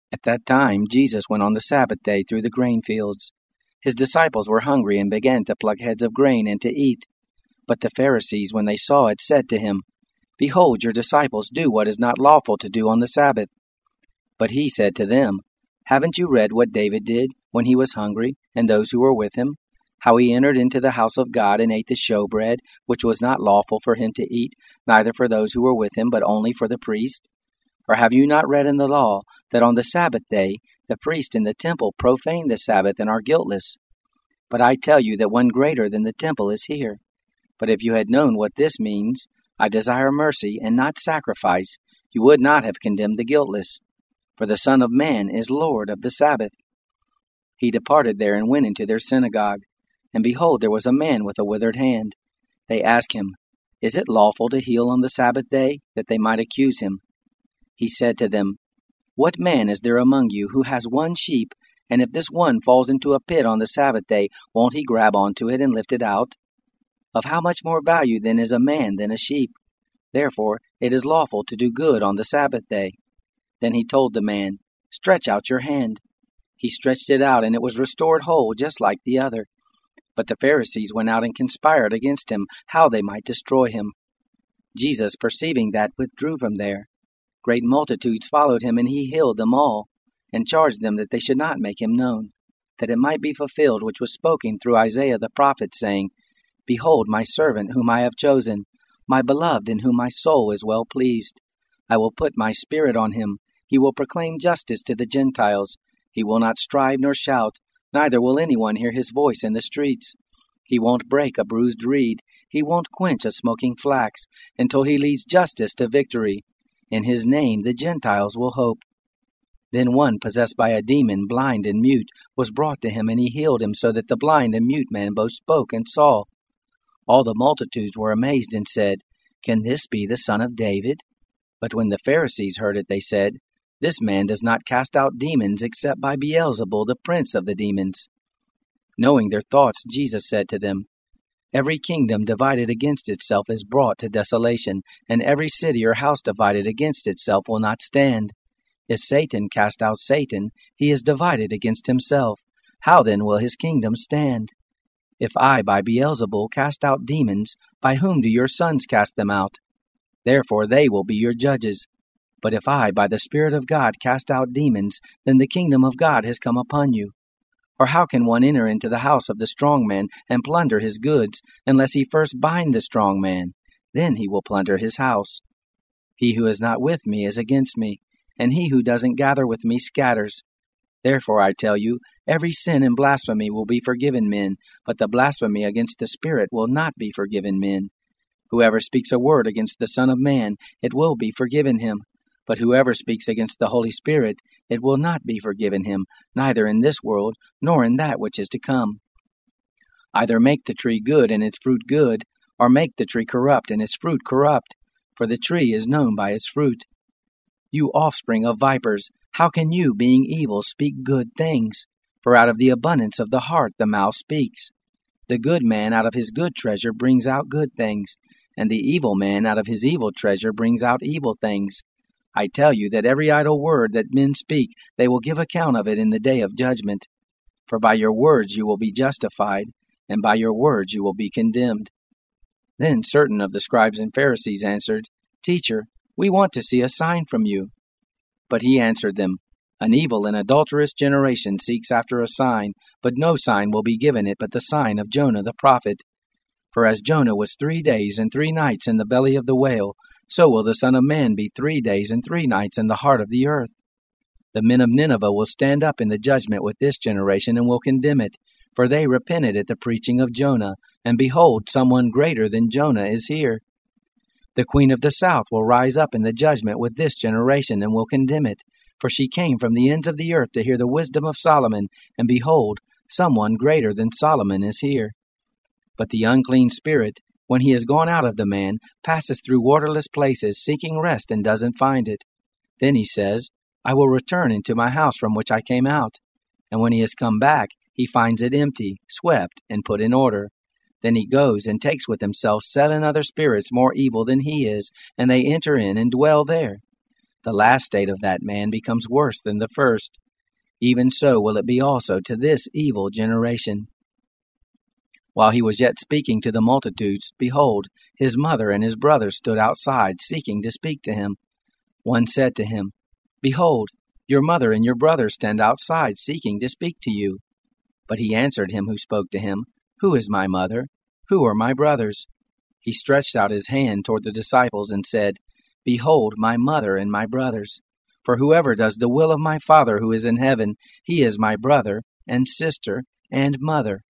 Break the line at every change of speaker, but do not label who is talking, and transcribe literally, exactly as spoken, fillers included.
At that time Jesus went on the Sabbath day through the grain fields. His disciples were hungry and began to pluck heads of grain and to eat. But the Pharisees, when they saw it, said to him, Behold, your disciples do what is not lawful to do on the Sabbath. But he said to them, Haven't you read what David did when he was hungry, and those who were with him? How he entered into the house of God and ate the showbread, which was not lawful for him to eat, neither for those who were with him, but only for the priest? Or have you not read in the law that on the Sabbath day the priests in the temple profane the Sabbath and are guiltless? But I tell you that one greater than the temple is here. But if you had known what this means, I desire mercy and not sacrifice, you would not have condemned the guiltless. For the Son of Man is Lord of the Sabbath. He departed there and went into their synagogue. And behold, there was a man with a withered hand. They asked him, Is it lawful to heal on the Sabbath day? That they might accuse him. He said to them, What man is there among you who has one sheep, and if this one falls into a pit on the Sabbath day, won't he grab onto it and lift it out? Of how much more value then is a man than a sheep? Therefore it is lawful to do good on the Sabbath day. Then he told the man, Stretch out your hand. He stretched it out, and it was restored whole, just like the other. But the Pharisees went out and conspired against him, how they might destroy him. Jesus, perceiving that, withdrew from there. Great multitudes followed him, and he healed them all, and charged them that they should not make him known, that it might be fulfilled which was spoken through Isaiah the prophet, saying, Behold my servant whom I have chosen, my beloved in whom my soul is well pleased. I will put my spirit on him. He will proclaim justice to the Gentiles. He will not strive nor shout, neither will anyone hear his voice in the streets. He won't break a bruised reed. He won't quench a smoking flax, until he leads justice to victory. In his name the Gentiles will hope. Then one possessed by a demon, blind and mute, was brought to him, and he healed him, so that the blind and mute man both spoke and saw. All the multitudes were amazed and said, Can this be the son of David? But when the Pharisees heard it, they said, This man does not cast out demons except by Beelzebul, the prince of the demons. Knowing their thoughts, Jesus said to them, Every kingdom divided against itself is brought to desolation, and every city or house divided against itself will not stand. If Satan cast out Satan, he is divided against himself. How then will his kingdom stand? If I by Beelzebul cast out demons, by whom do your sons cast them out? Therefore they will be your judges. But if I by the Spirit of God cast out demons, then the kingdom of God has come upon you. Or how can one enter into the house of the strong man and plunder his goods, unless he first bind the strong man? Then he will plunder his house. He who is not with me is against me, and he who doesn't gather with me scatters. Therefore I tell you, every sin and blasphemy will be forgiven men, but the blasphemy against the Spirit will not be forgiven men. Whoever speaks a word against the Son of Man, it will be forgiven him. But whoever speaks against the Holy Spirit, it will not be forgiven him, neither in this world, nor in that which is to come. Either make the tree good and its fruit good, or make the tree corrupt and its fruit corrupt, for the tree is known by its fruit. You offspring of vipers, how can you, being evil, speak good things? For out of the abundance of the heart the mouth speaks. The good man out of his good treasure brings out good things, and the evil man out of his evil treasure brings out evil things. I tell you that every idle word that men speak, they will give account of it in the day of judgment. For by your words you will be justified, and by your words you will be condemned. Then certain of the scribes and Pharisees answered, Teacher, we want to see a sign from you. But he answered them, An evil and adulterous generation seeks after a sign, but no sign will be given it but the sign of Jonah the prophet. For as Jonah was three days and three nights in the belly of the whale, so will the Son of Man be three days and three nights in the heart of the earth. The men of Nineveh will stand up in the judgment with this generation and will condemn it, for they repented at the preaching of Jonah, and behold, someone greater than Jonah is here. The queen of the south will rise up in the judgment with this generation and will condemn it, for she came from the ends of the earth to hear the wisdom of Solomon, and behold, someone greater than Solomon is here. But the unclean spirit, when he has gone out of the man, passes through waterless places, seeking rest, and doesn't find it. Then he says, I will return into my house from which I came out. And when he has come back, he finds it empty, swept, and put in order. Then he goes and takes with himself seven other spirits more evil than he is, and they enter in and dwell there. The last state of that man becomes worse than the first. Even so will it be also to this evil generation. While he was yet speaking to the multitudes, behold, his mother and his brothers stood outside, seeking to speak to him. One said to him, Behold, your mother and your brothers stand outside, seeking to speak to you. But he answered him who spoke to him, Who is my mother? Who are my brothers? He stretched out his hand toward the disciples and said, Behold my mother and my brothers. For whoever does the will of my Father who is in heaven, he is my brother and sister and mother.